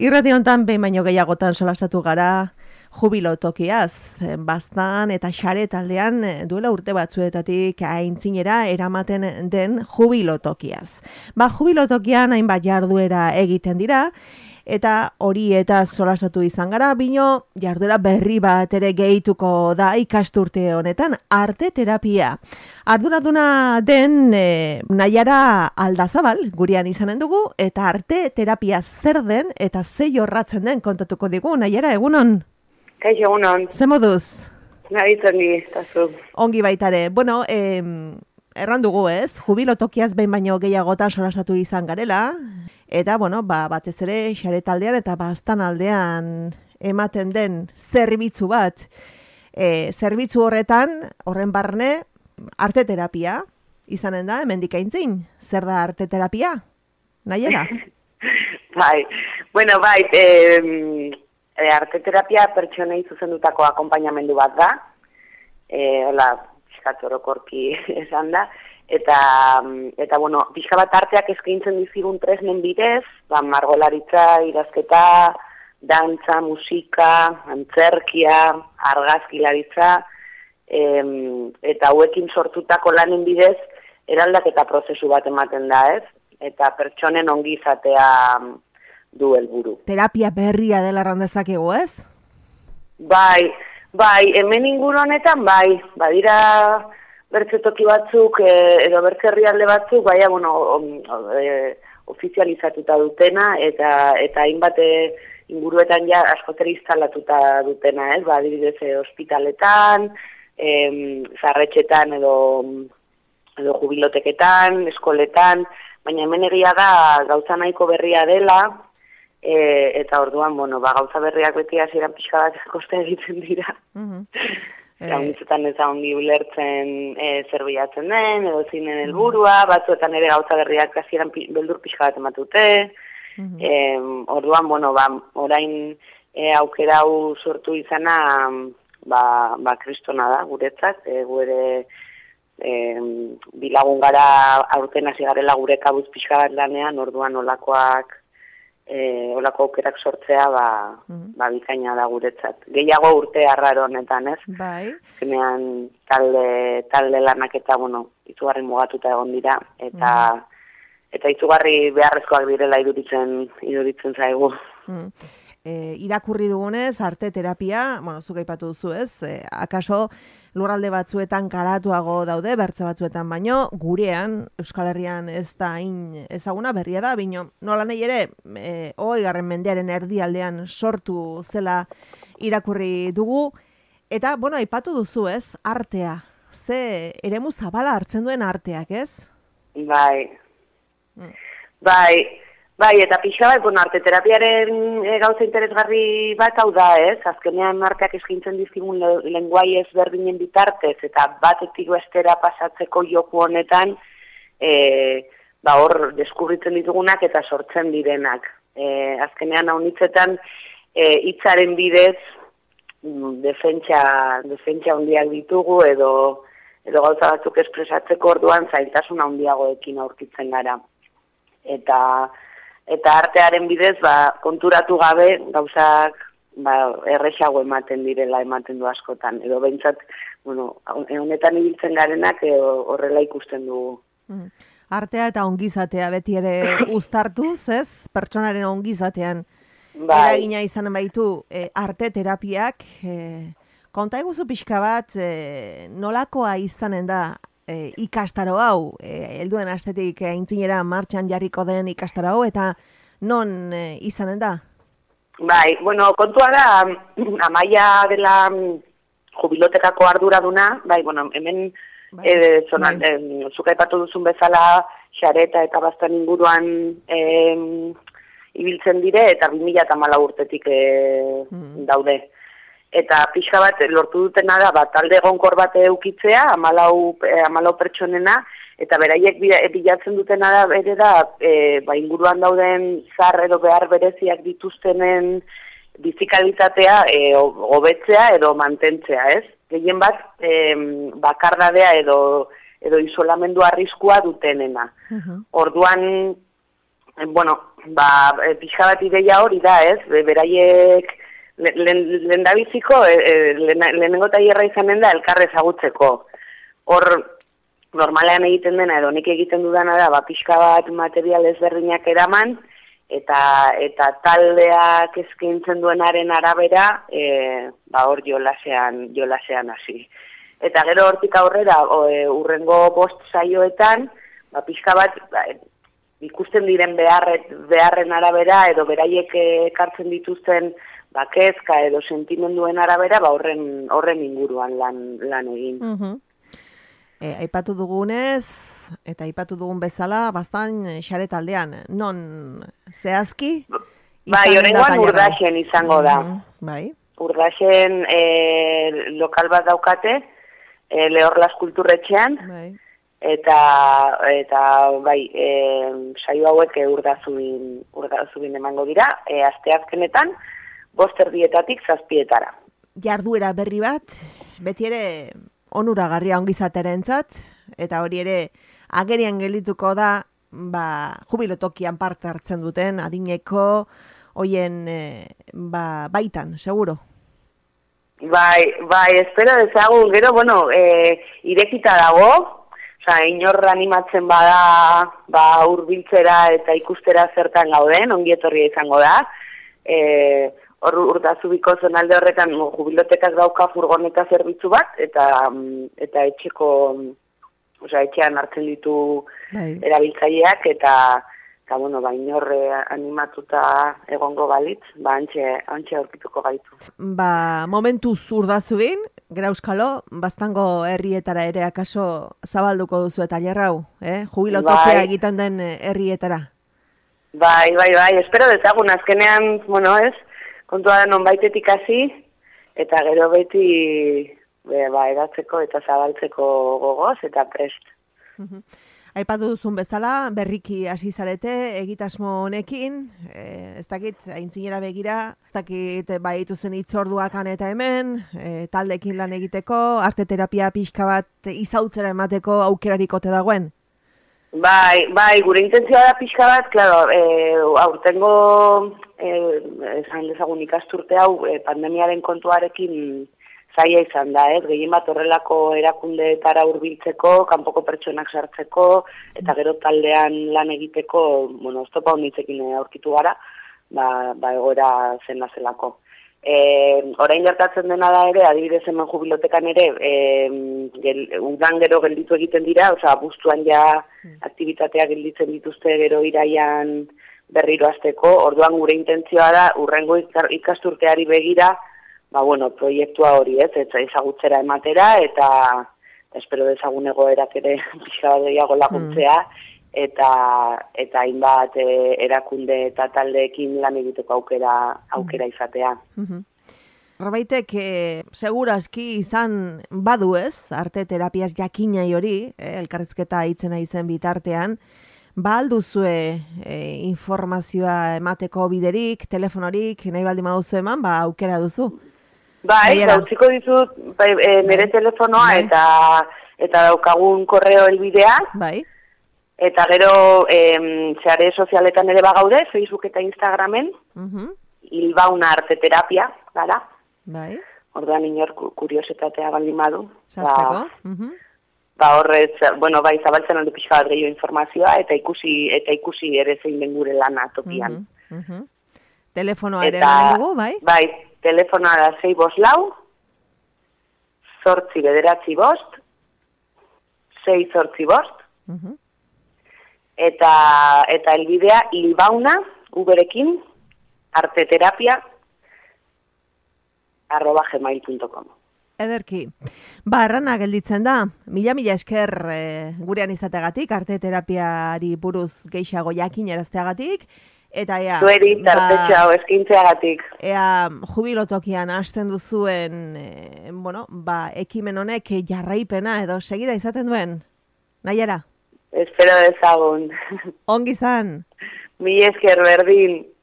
Irrati hontan behin baino gehiagotan solastatu gara jubilo tokiaz, baztan eta xare taldean duela urte batzuetatik aintzinera eramaten den jubilo tokiaz. Jubilo tokian hainbat jarduera egiten dira, eta hori eta solastatu izan gara, bino jarduera berri bat ere gehituko da ikasturte honetan, arte terapia. Arduraduna den Naiara Aldazabal gurean izanen dugu, eta arte terapia zer den eta ze jorratzen den kontatuko digu. Naiara, egunon? Kaixo, egunon. Ze moduz? Nabitzen di, tazu. Ongi baitare. Bueno, erran dugu ez, jubilo tokiaz behin baino gehiagotan solastatu izan garela, eta, bueno, batez ere xare taldean eta baztan aldean ematen den zerbitzu bat. Zerbitzu horren barne, arte terapia izanen da, hemendik aintzin. Zer da arte terapia? Naiera? Bai, bueno, arte terapia pertsonei zuzendutako akonpainamendu bat da. Hola, pixkat orokorki esan da. Eta bueno, pixka bat arteak eskaintzen dizigun tresnen bidez, margolaritza, idazketa, dantza, musika, antzerkia, argazkilaritza, eta hauekin sortutako lanen bidez, eraldaketa prozesu bat ematen da, ez? Eta pertsonen ongizatea du helburu. Terapia berria dela randezakegu, ez? Bai, hemen inguru honetan, badira bertze toki batzuk, edo bertze herrialde batzuk, ofizializatuta dutena, eta hainbat inguruetan ja askotera instalatuta dutena, ez? Adibidez, ospitaletan, zarretxetan edo jubiloteketan, eskoletan, baina hemen egia da gauza nahiko berria dela, eta orduan, gauza berriak beti hasieran pixka bat koste egiten dira. Gaunitzetan ez da ongi ulertzen zer bilatzen den, edo zinen helburua, batzuetan ere gauza berriak hasieran beldur pixka bat ematute. Orduan, orain aukera hau sortu izana, kristona da, guretzat, gu ere bilagun gara aurten hasi garela gure kabuz pixka bat lanean, orduan olako aukerak sortzea, bikaina da guretzat. Gehiago urte arraro honetan, ez? Bai. Zenean talde lanak eta, izugarri mugatuta egon dira, eta izugarri beharrezkoak direla iduritzen zaigu. Irakurri dugunez, arte terapia, zuk aipatu duzu, ez? Akaso lurralde batzuetan karatuago daude, bertze batzuetan baino, gurean, Euskal Herrian ez da hain ezaguna berria da, bino nola nahi ere, 20. mendearen erdialdean sortu zela irakurri dugu, eta, aipatu duzu, ez? Artea. Ze eremu zabala hartzen duen arteak, ez? Bai, eta pixa bat, arte terapiaren gauza interesgarri bat hau da, ez? Azkenean arteak eskaintzen dizkigun lenguai ezberdinen bitartez, eta batetik bestera pasatzeko joku honetan, hor deskubritzen ditugunak eta sortzen direnak. Azkenean haunitzetan, hitzaren bidez, defentsa handiak ditugu, edo gauza batzuk espresatzeko orduan zailtasun handiagoekin aurkitzen gara. Eta artearen bidez, konturatu gabe, gauzak erresago ematen du askotan. Edo behintzat, honetan ibiltzen garenak horrela ikusten dugu. Artea eta ongizatea beti ere uztartuz, ez? Pertsonaren ongizatean eragina izan baitu arte terapiak. Konta eguzu pixka bat, nolakoa izanen da ikastaro hau, helduen astetik aintzinera martxan jarriko den ikastaro hau, eta non izanen da? Kontua da, Amaia dela jubilotekako arduraduna, hemen zuk aipatu duzun bezala xareta eta baztan inguruan ibiltzen dire, eta 2014 urtetik daude. Eta pixka bat lortu dutena da, talde egonkor bat eukitzea, 14 pertsonena, eta beraiek bilatzen dutena da, bere da, inguruan dauden zar edo behar bereziak dituztenen bizikalitatea hobetzea edo mantentzea, ez? Gehien bat, bakardadea edo isolamendu arriskua dutenena. Orduan, pixka bat ideia hori da, ez? Beraiek lehendabiziko, lehenengo tailerra izanen da elkar ezagutzeko. Hor, normalean egiten dena, edo nik egiten dudana da, pixka bat material ezberdinak eraman, eta taldeak eskaintzen duenaren arabera, hor jolasean hasi. Eta gero hortik aurrera, urrengo 5 saioetan, pixka bat, ikusten diren beharren arabera, edo beraiek ekartzen dituzten kezka edo sentimenduen arabera, horren inguruan lan egin. Aipatu dugunez, eta aipatu dugun bezala, bastan xare taldean, non zehazki? Horrengoan Urdaxen izango da. Bai. Urdaxen lokal bat daukate, Lehorlas kulturretxean, eta saio hauek urdazubin emango dira, asteazkenetan, 5:30 7:00. Jarduera berri bat, beti ere onuragarria ongizaterentzat, eta hori ere agerian geldituko da, jubilotokian parte hartzen duten adineko hoien baitan, seguro. Bai, espero dezagun, gero, irekita dago, inor animatzen bada, hurbiltzera eta ikustera zertan gauden, ongi etorria izango da. Urdazubiko zonalde horretan jubilotekak dauka furgoneta zerbitzu bat, eta etxean hartzen ditu erabiltzaileak, eta inor animatuta egongo balitz, hantxe aurkituko gaitu. Momentuz Urdazubin, Grauskalo, baztango herrietara ere akaso zabalduko duzu eta jarrau, jubilotokia egiten den herrietara. Bai, espero dezagun azkenean, ez, kontua da nonbaitetik hasi, eta gero beti edatzeko eta zabaltzeko gogoz eta prest. Aipatu duzun bezala, berriki hasi zarete egitasmo honekin, ez dakit, aintzinera begira, ez dakit ituzen hitzorduakan eta hemen, taldekin lan egiteko, arte terapia pixka bat izautzera emateko aukerarikote dagoen? Bai, gure intentzioa da pixka bat, claro, aurtengo, esan dezagun ikasturte hau, pandemiaren kontuarekin zaila izan da, gehien bat horrelako erakundeetara hurbiltzeko, kanpoko pertsonak sartzeko, eta gero taldean lan egiteko, oztopa honitzekin aurkitu gara, egoera zena zelako. Orain gertatzen dena da ere, adibidez hemen jubilotekan ere, udan gero gelditu egiten dira, abuztuan ja aktibitateak gelditzen dituzte gero iraian berriro hasteko, orduan gure intentzioa da, urrengo ikasturteari begira, proiektua hori eta ezagutzera ematera, eta espero dezagun egoerak ere pixka gehiago laguntzea, eta hainbat erakunde eta taldeekin lan egiteko aukera izatea. Norbaitek segurazki izan badu ez, arte terapiaz jakinai hori, elkarrizketa hitzena izen bitartean, alduzue informazioa emateko biderik, telefonorik, nahi baldin baduzu eman, aukera duzu. Utziko dizut nire telefonoa eta daukagun korreo helbidea. Eta gero sare sozialetan ere bagaude, Facebook eta Instagramen, Ilbauna arte terapia, gara. Orduan inor kuriositatea baldin badu. Sartzeko. Horrez, zabaltzen aldu pixka bat gehiago informazioa, eta ikusi ere zein den gure lana tokian. Telefonoa ere garen dugu, bai? Telefonoa da 654 895 685 eta elbidea Ilbauna uberekin arteterapia @gmail.com. Ederki. Errana gelditzen da, mila esker gurean izateagatik, arte terapiari buruz gehiago jakinarazteagatik, eta zueri tartetxo eskintzeagatik. Jubilotokian hasten duzuen ekimen honek jarraipena edo segida izaten duen, nahiara? Espero dezagun. Ongi zan. Mila esker berdin.